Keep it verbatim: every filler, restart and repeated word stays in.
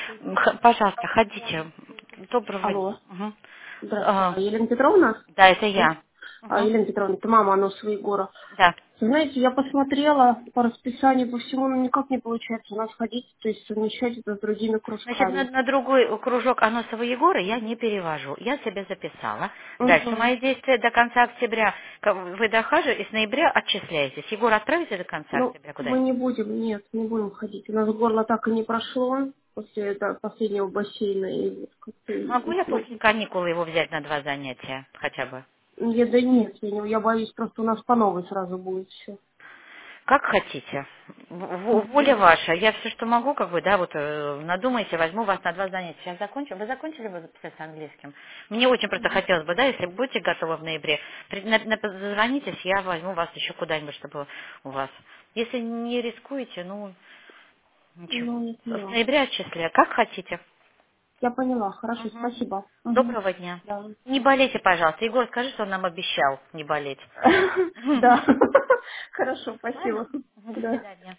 М, х- Пожалуйста, ходите. Доброго дня. Алло. Мгм. Здравствуйте. А, А, Елена Петровна? да, это Да? я. А, Мгм. Елена Петровна, это мама Ануса Егора. Да. Знаете, я посмотрела по расписанию, по всему, но никак не получается у нас ходить, то есть совмещать это с другими Значит, на, кружками. на другой кружок Аносова Егора я не перевожу. Я себя записала. Дальше Угу. мои действия до конца октября. К- Вы дохаживаете, и с ноября отчисляетесь. Егор, отправите до конца Ну, октября мы куда-нибудь? не будем, нет, не будем ходить. У нас горло так и не прошло после этого последнего бассейна. И, вот как-то, Могу и- я ну, после каникулы его взять на два занятия хотя бы? я, да нет, я, не- я боюсь, просто у нас по новой сразу будет все. Как хотите. В- в- Воля ваша. Я все, что могу, как бы, да, вот э, надумайте, возьму вас на два занятия. Сейчас закончим. Вы закончили бы записать с английским? Мне очень просто хотелось бы, да, если будете готовы в ноябре, при- на- на- позвонитесь, я возьму вас еще куда-нибудь, чтобы у вас. Если не рискуете, ну, ничего. Ну, я В поняла. ноябре отчислю. Как хотите. Я поняла, хорошо, Мгм. спасибо. Угу. Доброго дня. Да. Не болейте, пожалуйста. Егор, скажи, что он нам обещал не болеть. Да. Хорошо, Ладно? спасибо. Мгм, До Да. свидания.